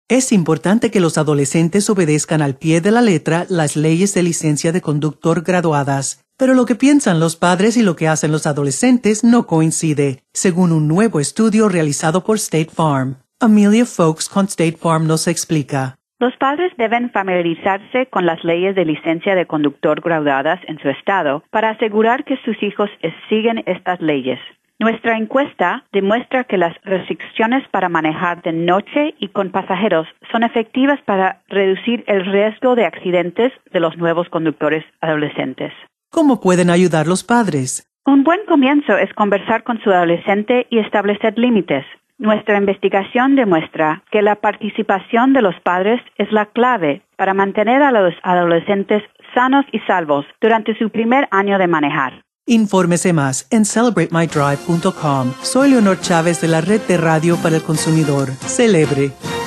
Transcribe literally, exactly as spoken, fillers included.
Es importante que los adolescentes obedezcan al pie de la letra las leyes de licencia de conductor graduadas, pero lo que piensan los padres y lo que hacen los adolescentes no coincide, según un nuevo estudio realizado por State Farm. Amelia Folks con State Farm nos explica. Los padres deben familiarizarse con las leyes de licencia de conductor graduadas en su estado para asegurar que sus hijos siguen estas leyes. Nuestra encuesta demuestra que las restricciones para manejar de noche y con pasajeros son efectivas para reducir el riesgo de accidentes de los nuevos conductores adolescentes. ¿Cómo pueden ayudar los padres? Un buen comienzo es conversar con su adolescente y establecer límites. Nuestra investigación demuestra que la participación de los padres es la clave para mantener a los adolescentes sanos y salvos durante su primer año de manejar. Infórmese más en celebrate my drive punto com. Soy Leonor Chávez de la Red de Radio para el Consumidor. Celebre.